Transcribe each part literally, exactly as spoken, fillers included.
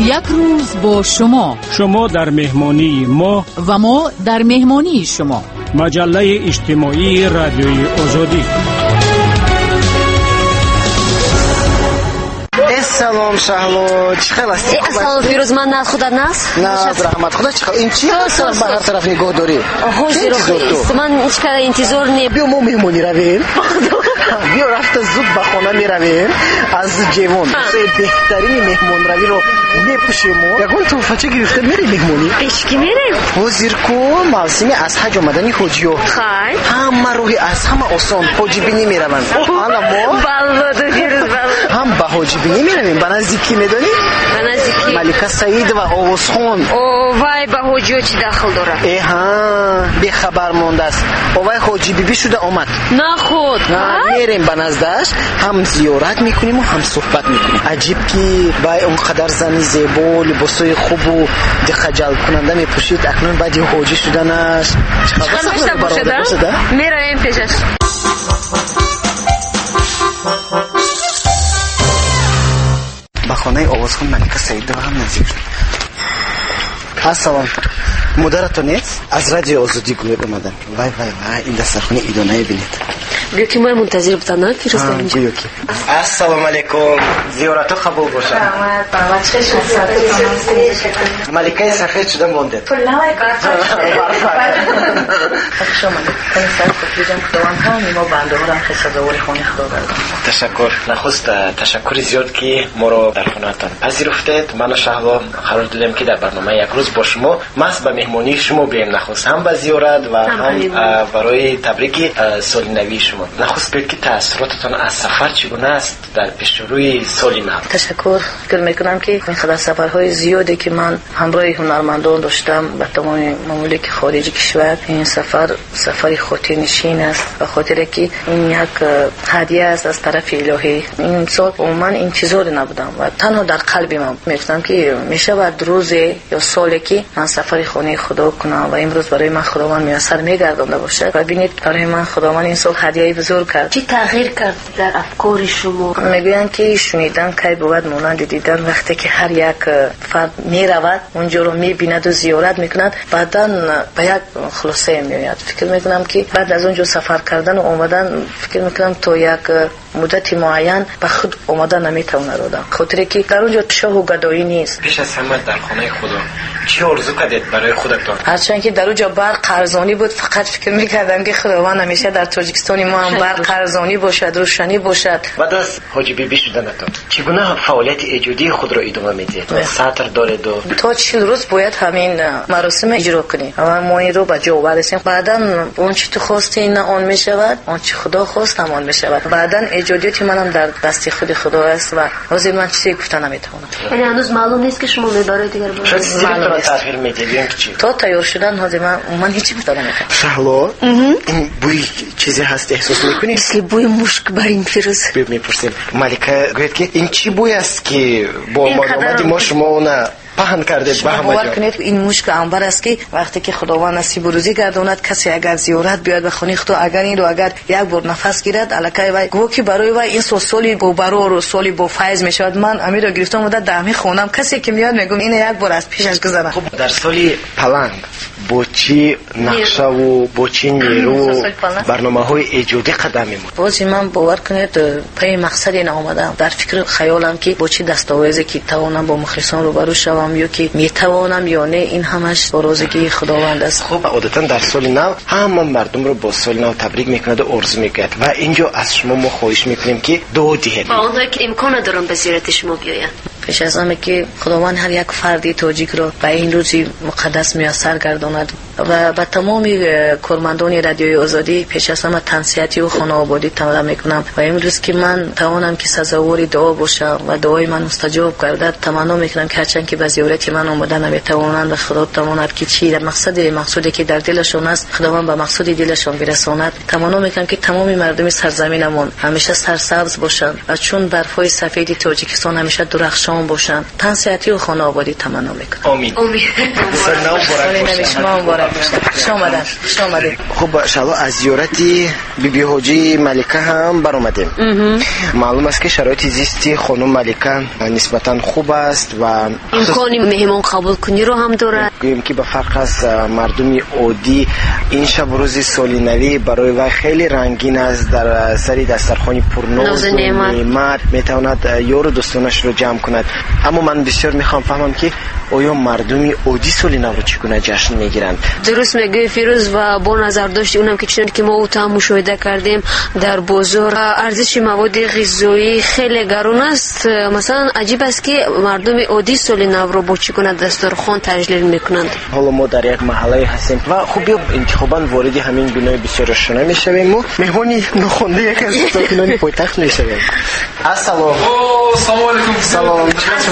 یک روز با شما، شما در مهمانی ما و ما در مهمانی شما. مجله اجتماعی رادیوی آزادی. سلام شهلا، چی خبر است؟ سلام فیروز، من نه خدا ناس نه رحمت خدا. چی خبر؟ این چی هست؟ به هر طرف نگاه داری. آها زیرو من هیچ کار انتظار نی. بیا ما مهمونی رویم. بیا رفت زود به خانه می رویم. از جوان بهترین مهمون روی رو میپوشیم. یکون تو فچه گرفته میری مهمونی؟ پیشکی میریم. حاضر کو موسم از حج آمدنی حجیو. خیر. همه روی از همه آسان حاجی بینی میروند. حالا ما بالله فیروز بالله. هم به حاجی بینی میرویم. به نزدیکی میدونی؟ به نزدیکی. ملکه سعید و آواز خان. او وای به حجیو چی داخل داره؟ ای ها بی خبر مونده است. اوای حاجی بیبی شده اومد. نه خود. میریم به نزدش، هم زیارت میکنیم و هم صحبت میکنیم. عجیب که با اونقدر زنی زیبا لباسای خوب و خجل کننده میپوشید، اکنون بعد یه حاجی شدنش چقدر باشده باشده؟ میریم پیشش. با خانه آوازخان ملکه سعید و هم نزدیک شد. السلام، مدرتون نیست؟ از رادیو آزادی گویه بمدن. وای وای وای این دسترخوان ایدانه بینید. بیا که ما منتظر بودن فیروز در اینجا. بیا که السلام علیکم، زیارت قبول باشه. سلامت بابا، چه شد؟ ملکه سفید شدن مونده. پولای کارت. شما کنید سر کفیدم خداوند هم ما بنده ها را خسازوری خونه خدا بردم. تشکر. نخست تشکر زیاد که ما رو در خونه‌تان پذیرفتید. من و شهلا قرار دادیم که در برنامه یک روز با شما مس به مهمانی شما بیایم، نخست هم به زیارت و هم برای تبریک سال نوی شما. نخست بگید که تأثیراتتان از سفر چگونه است در پیشروی سال نو؟ تشکر. فکر میکنم که این خدای سفرهای زیادی که من همراه هنرمندان داشتم به تمام ممالک خارج کشور، این سفر سفری خاطر نشین است، به خاطر که این یک هدیه است از طرف الهی. این سال عموما این چیزا نبودم و تنها در قلب من میگفتم که میشه بعد روز یا سالی که من سفر خانه خدا کنم و امروز برای من خداوند میسر میگردانده باشه و ببینید برای من خداوند این سال هدیه بزرگ کرد. چی تغییر کرد در افکار شما؟ میگویند که شنیدن کی بود مانند دیدن. وقتی که هر یک فرد میرود اونجا رو میبیند و زیارت میکند، بعداً به یک خلاصه میآید. فکر میکنم که بعد از اونجا سفر کردن و اومدن، فکر میکنم تو یک مدت معین به خود اومدن نمیتونه رو دم، خاطر که در اونجا شاه و گدایی نیست. پیش از همه در خانه خدا چی آرزو کردید برای خودتان؟ هرچند که در اونجا برق ارزانی بود، فقط فکر میکردم که خداوند همیشه در تاجیکستان ما هم برق ارزانی باشد، روشنی باشد. بعد از حاجی بیبی شدنتان چگونه فعالیت ایجادی خود را ادامه میدید؟ سطر دارید و تا چهل روز باید همین مراسم اجرا کنیم و ما این رو به جا برسیم. بعداً اون چی تو خواستی نه آن میشود، آن چی خدا خواست هم آن میشود. بعداً ایجادیت منم در دست خود خدا است و روزی من چیزی گفتن نمیتونم. یعنی هنوز معلوم نیست که شما میبرید دیگر باید معلوم تغییر میدید چی؟ تا تیار شدن هازی من من هیچی گفتن نمیکنم. شهلا این بوی چیزی هست احساس میکنی؟ مثل بوی مشک برین فیروز. بیا میپرسیم. ملکه گوید که این چی بوی است که با آمد ما شما اون پهن کردید به همه باور کنید این مشک عنبر است که وقتی که خداوند نصیب روزی گرداند کسی اگر زیارت بیاد به خانه خدا، اگر این رو اگر یک بار نفس گیرد الکای وای گو که برای وای این سو سالی با برور و سالی با فیض میشود. من امیر رو گرفتم مدت در همین خونم کسی که میاد میگم این یک بار از پیشش گذره. خب در سالی پلنگ با چی نقشه و با چی نیرو برنامه‌های ایجادی قدم می‌مون؟ بازی من باور کنید پای مقصدی نآمدم. در فکر خیالم که با چی دستاویزی که توانم با مخلصان روبرو شوم یا که میتوانم یا نه، این همش بازگی خداوند است. خب عادتا در سال نو همه مردم رو با سال نو تبریک میکنند و عرض میکنند و اینجا از شما ما خواهش میکنیم که دعا دهید با اونایی که امکان دارن به زیارت شما بیاین. پیش از همه که خداوند هر یک فردی تاجیک را به این روزی مقدس میسر گرداند و به تمام کارمندان رادیوی آزادی پیش از همه تنصیحاتی و خانه آبادی تمام میکنم و امروز که من توانم که سزاوار دعا باشم و دعای من مستجاب گردد، تمنا میکنم که هرچند که به زیارت من اومدن نمیتوانند و خدا تواند که چی مقصد مقصودی که در دلشون است خداوند به مقصود دلشون برساند. تمنا میکنم که تمام مردم سرزمینمون همیشه سرسبز باشند و چون برفای سفید تاجیکستان همیشه درخشان باشند. تنصیحاتی و خانه آبادی تمنا میکنم. آمین. آمین. سال نو مبارک باشه. خوش آمدن. خوش آمدید. خب شما از زیارتی بی بی حاجی ملکه هم برآمدیم. معلوم است که شرایط زیستی خانم ملکه نسبتا خوب است و امکانی مهمان قبول کنی رو هم داره. گوییم که به فرق از مردم عادی این شب روز سال نوی برای وی خیلی رنگین است. در سری دسترخوان پرناز و نعمت میتواند یار و دوستانش رو جمع کند. اما من بسیار میخوام فهمم که آیا مردم عادی سال نو رو چگونه جشن میگیرند؟ درست میگه فیروز و با نظر داشتی اونم که چنان که ما او تا مشاهده کردیم در بازار ارزش مواد غذایی خیلی گران است. مثلا عجیب است که مردم عادی سال نو رو با چگونه دسترخوان تجلیل میکنند. حالا ما در یک محله هستیم و خب انتخابا وارد همین بنای بسیار آشنا میشویم و مهمانی ناخوانده یک از ساکنان پایتخت میشویم. السلام. سلام علیکم. سلام.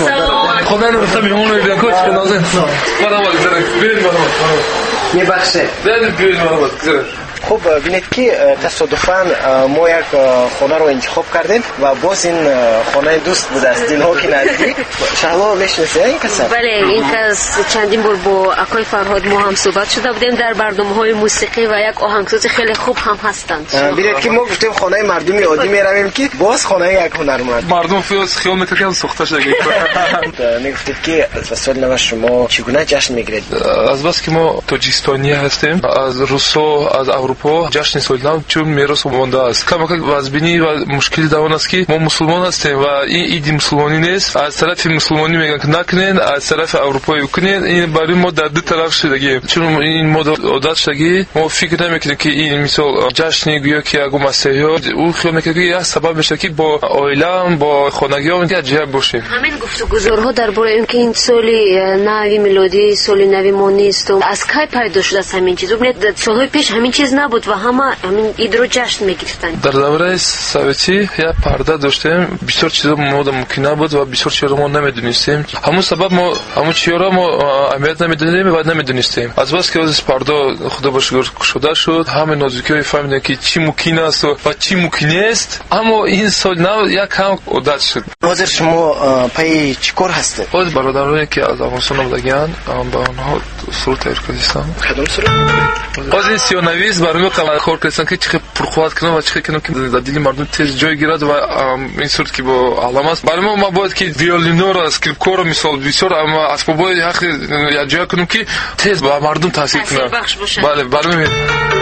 خدا نگهدار مهمون رو بیان کوچ نازن. مرحبا گذارید. برید مرحبا. میبخشه. برید برید مرحبا گذارید. خب ببینید که تصادفاً ما یک خانه رو انتخاب کردیم و باز این خانه دوست بوده است دلها که نزدیک. شهلا میشناسید این کس؟ بله این کس چندین بار با آقای فرهاد ما هم صحبت شده بودیم در برنامه‌های موسیقی و یک آهنگساز خیلی خوب هم هستند. ببینید که ما گفتیم خانه مردمی عادی میرویم که باز خانه یک هنرمند. مردم فیوز خیال میکنن سوخته شده. میگفتید که سال نو شما چگونه جشن میگیرید؟ از بس که ما تاجیکستانی هستیم از روسو از اروپا جشن سال نو چون میراث مونده است. کم کم وضعبینی و مشکل داون است که ما مسلمان هستیم و این عید مسلمانی نیست. از طرف مسلمانی میگن که نکنین، از طرف اروپایی کنین. این برای ما در دو طرف شدگی چون این مد عادت شدگی ما فکر نمیکنیم که این مثال جشن گویا که اگه مسیحی او خیال میکنه که سبب میشه که با عائله با خانگیان که جمع باشیم. همین گفتگوزارها درباره اینکه این سال نوی میلادی سال نوی ما نیست و از کی پیدا شده است همین چیز؟ ببینید سالهای پیش همین چیز نبود و همه همین عید رو جشن میگرفتن. در دوره سوویتی یک پرده داشتیم، بسیار چیزا ما ممکن نبود و بسیار چیزا ما نمیدونستیم. همون سبب ما همون چیزا ما اهمیت نمیدونیم و نمیدونستیم. از بس که از پرده خدا باشگار شده شد همه نازکی فهمیدن که چی ممکن است و چی ممکن نیست. اما این سال نو یک کم عادت شد. حاضر شما پای چیکار هستید؟ خود برادرانی که از افغانستان آمدگان با آنها سرود تهیه کردیم. کدام سرود؟ از این سیانویز برای کار کردن که چه پرخواد کنم و چه کنم که در دل مردم تیز جای گیرد و این سرود که با علامه است. برای ما ما باید که ویولینو را اسکریپ کور مثال بسیار اما اسبابای حق یا جای کنم که تیز با مردم تاثیر کنه. بله برای من.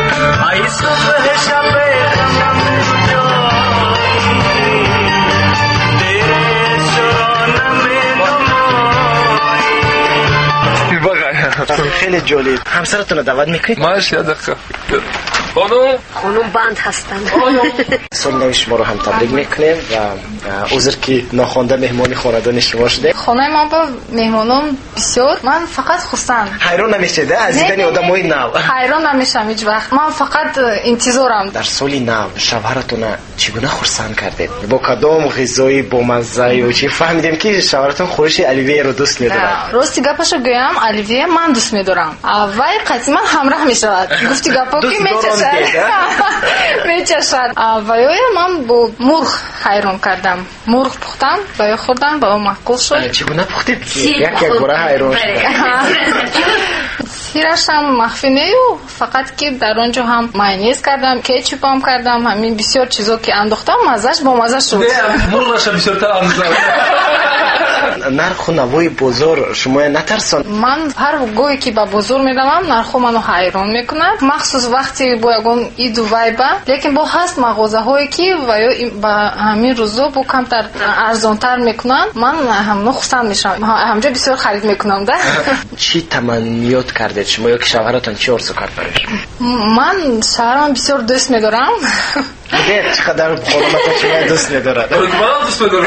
خیلی جالب. همسرتون رو دعوت میکنید؟ ماش یاد دقیقه. خانم خانم بند هستند. سال نو شما رو هم تبریک میکنیم و عذر که ناخوانده مهمانی خاندان شما شده. خانه ما با مهمانان بسیار من فقط خرسند. حیران نمیشید از دیدن آدمای نو؟ حیران نمیشم هیچ وقت. من فقط انتظارم. در سال نو شوهرتون چگونه خرسند کردید؟ با کدام غذای با مزه و چی فهمیدیم که شوهرتون خورش الیویه رو دوست می‌دارد؟ راستی گپشو گویم الیویه من دوست می‌دارم. وای قطعا همراه میشود. گفتی گپا کی میچشد؟ میچشد. وای من با مرغ حیران کردم. مرغ پختم، وای خوردم با معقول شد. چگونه پختید؟ یک یک گوره حیران شد. سیرش هم مخفی نیو فقط که در آنجا هم ماینیز کردم کچاپ هم کردم همین بسیار چیزا که انداختم مزهش با مزه شد. نه مرغش بسیار تر اندازه. نرخ و نوای بازار شما نترسان؟ من هر گویی که با بازار میروم نرخ منو حیران میکنه مخصوص وقتی با یگون عید و وایبه لیکن با هست مغازه هایی که با همین روزا با کمتر ارزانتر میکنن من هم نخستان میشم همجا بسیار خرید میکنم ده. چی تمنیات کردید شما یا که شوهرتان چی آرزو کرد برایش؟ من شوهرم بسیار دوست میدارم. بگید چقدر خانمتان شما دوست میدارد؟ من دوست میدارم.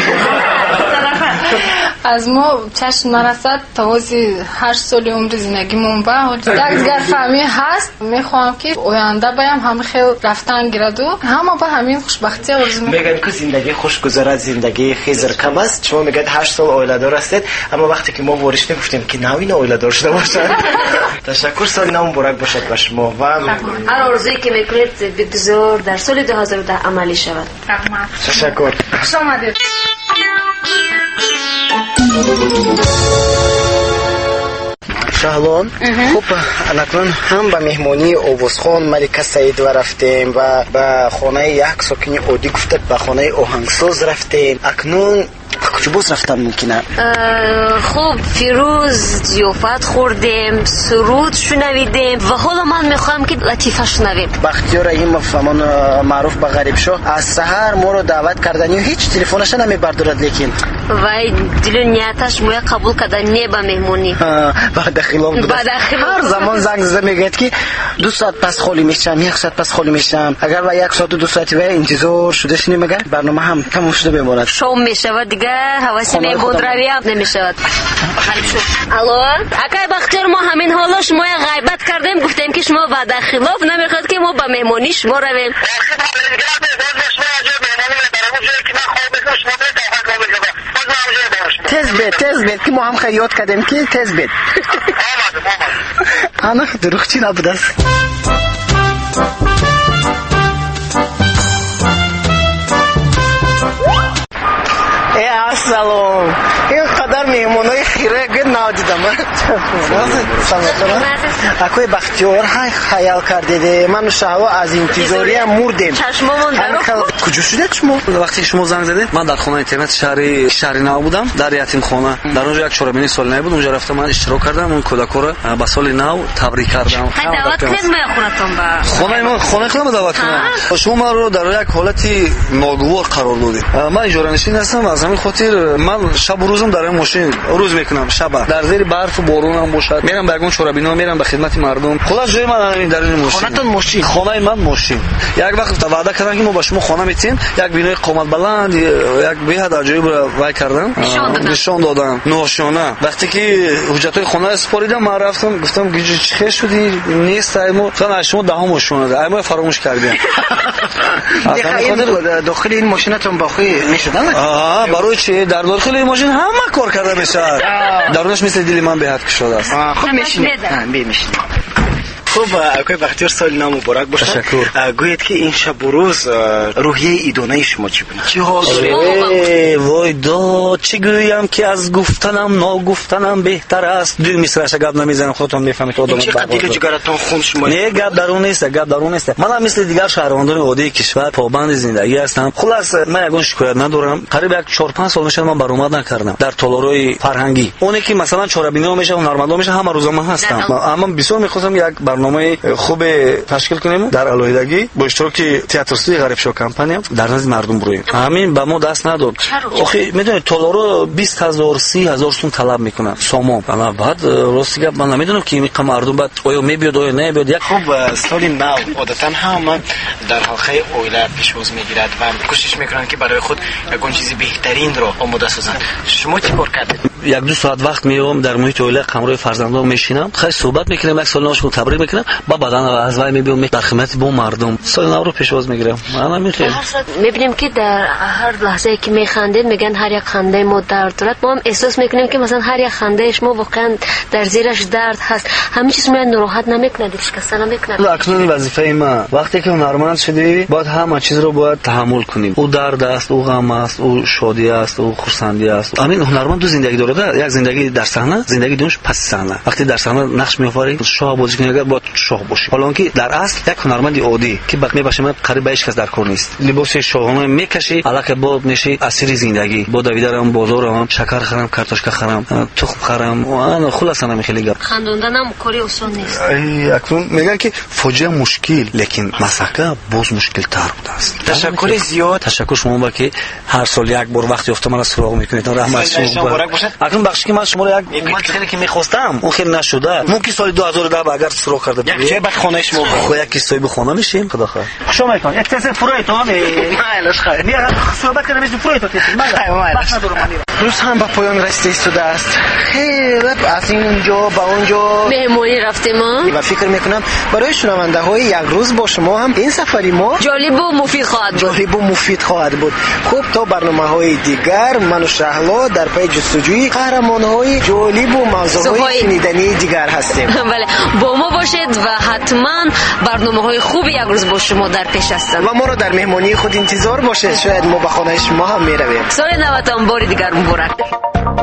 از ما چشم نرسد توازی هشت سال عمر زندگیمون با دیگر فهمی هست میخوام که آینده بایم همه خیلی رفتن گیرد و همه با همین خوشبختی آرزو میکنم. میگن که زندگی خوش گذرد زندگی خیزر کم است. شما میگید هشت سال اوله دار هستید اما وقتی که ما وارشتیم گفتیم که نوین اوله دار شده باشد. تشکر سال نو مبارک باشد به شما و هر آرزویی که میکنید بگذار در سال دو هزار و ده عملی شود. تشکر. خوش آمدید. شهلان خوب الان هم به مهمانی اوبوسخان ملکه سعید رفتیم و به خانه یک ساکن عادی گفته به خانه آهنگساز رفتیم. اکنون کجا باز رفتم ممکنه؟ خب فیروز ضیافت خوردیم، سرود شنویدیم و حالا من میخوام که لطیفه شنویم. بختیار رحیم فهمان معروف به غریب شو از سحر ما رو دعوت کردن هیچ تلفنش نمیبردارد لیکن وای دل نیتش موی قبول کردن نه به مهمونی بعد خلاف بود. هر زمان زنگ زده میگه که دو ساعت پس خالی میشم، یک ساعت پس خالی میشم. اگر و یک ساعت و دو ساعتی و انتظار شده شنی میگه برنامه هم تموم شده بماند. شام میشود دیگه حواسی میبود روی نمیشود. الو اکای بختیار ما همین حالا شما غیبت کردیم گفتیم که شما بعد خلاف نمیخواد که ما به مهمانی شما رویم. تز بید تز بید که ما هم خیاط کردیم که تز بید آنه دروغچی نبود است. ای السلام این قدر مهمونای خیره گد نادیدم اکوی بختیار های خیال کردیده من شهلا از انتظاری هم مردیم. چشممون درو کجا شده شما؟ وقتی شما زنگ زدید من در خانه اینترنت شهری شهری نو بودم در یتیم خانه در اونجا یک چهارمین سال نو بود. اونجا رفتم من اشتراک کردم اون کودکا رو با سال نو تبریک کردم. دعوت کردم ما خونتون با خانه من خانه خودم دعوت کردم. شما رو در یک حالتی ناگوار قرار دادید. من اجاره نشین هستم از همین خاطر من شب و روزم در این ماشین روز میکنم شب در زیر برف و بارون هم باشد میرم به اون چرابینا میرم به خدمت مردم. خلاص جای من در این ماشین خونتون ماشین خانه من ماشین. یک وقت وعده کردن که ما با شما خانه میتیم یک بینای قامت بلند یک بهت عجیب وای کردم نشون دادم نوشانه. وقتی که حجتای خانه اسپاریدم من رفتم گفتم گیج چه شدی نیست ایمو فقط شما دهم ماشونه ده ایمو فراموش کردیم. داخل این ماشینتون باقی میشد آها برای چی در داخل این ماشین همه کار کرده میشه درونش مثل دل من بهت شده است. خب میشینید میشینید. خب اکوی بختیار سال نو مبارک باشه. تشکر. گویید که این شب و روز روحیه ایدانه شما چی بود؟ چی حال؟ وای دا چی گویم که از گفتنم ناگفتنم بهتر است. دو مصرعش گپ نمیزنم خودتون میفهمید آدم چقدر دیگه جگرتون خون شما. نه گپ درون نیست گپ درون نیست. من هم مثل دیگر شهروندان عادی کشور پابند زندگی هستم. خلاص من یگون شکایت ندارم. قریب یک چهار پنج سال میشه من برآمد نکردم در تالارای فرهنگی. اونی که مثلا چهاربینا میشه و نرمندا میشه همه روزا من هستم. اما بسیار میخواستم یک برنامه خوب تشکیل کنیم در علایدگی با اشتراک تئاترستی غریب شو کمپانی در نزد مردم برویم. همین به ما دست نداد. آخه میدونید تالارو بیست هزار سی هزار سوم طلب میکنن سامان. اما بعد راستی گپ من نمیدونم که این مردم بعد آیا میبیاد آیا نمیبیاد. یک خوب سال نو عادتا هم در حلقه اویله پیشواز میگیرد و کوشش میکنن که برای خود یگون چیزی بهترین رو آماده سازن. شما چی کار کردید؟ یک دو ساعت وقت میام در محیط اویله قمرای فرزندان میشینم خیلی صحبت میکنم یک سال نوشون تبریک میکنم با بدن از وای میبینم در خدمت با مردم سال نو رو پیشواز میگیرم. من میخوام میبینیم که در هر لحظه که میخندید میگن هر یک خنده ما درد دارد. ما هم احساس میکنیم که مثلا هر یک خنده شما واقعا در زیرش درد هست. همین چیز ما ناراحت نمیکنه شکست نمیکنه. اکنون وظیفه ما وقتی که هنرمند شدی باید همه چیز رو باید تحمل کنیم. او درد است او غم است او شادی است او خرسندی است. همین هنرمند دو زندگی داره. یک زندگی در صحنه زندگی دوش پس صحنه. وقتی در صحنه نقش میآفری شاه بازی کنی اگر باید شاه باشی. حالا که در اصل یک هنرمند عادی که بعد میباشه من قریب هیچ کس در کار نیست لباس شاهانه میکشی الک بعد میشی اسیر زندگی با دویدارم بازارم شکر خرم کارتوشکا خرم تخم خرم و انا خلاص انا میخلی گپ خندوندنم کاری آسان نیست. اکنون میگن که فوجا مشکل لیکن مسکه باز مشکل تر بوده است. تشکر زیاد. تشکر شما با که هر سال یک بار وقتی افته من سراغ میکنید رحمت شما. اکنون بخشی که من شما رو یک اومد خیلی که میخواستم اون خیلی نشده. ممکن سال دو هزار و ده اگر سراغ کرده یک جای بعد خانه شما خو یک کیسه به خانه میشیم خدا خیر. شما میتون یک تست فرویتون مالش خیر. میاد صحبت کنیم از فرویتون مالش ندارم من. روز هم با پایان رسیده ایستاده است. خیلی از اینجا با اونجا مهمونی رفتیم و فکر میکنم برای شنونده های یک روز با شما هم این سفری ما جالب و مفید خواهد بود. جالب و مفید خواهد بود. خوب تا برنامه های دیگر من و شهلا در پی جستجوی قهرمان های جالب و موضوع های شنیدنی دیگر هستیم. بله با ما باشید و حتما برنامه های خوب یک روز با شما در پیش هستند و ما رو در مهمانی خود انتظار باشید. شاید ما به خانه شما هم میرویم. سال نوتان باری دیگر مبارک.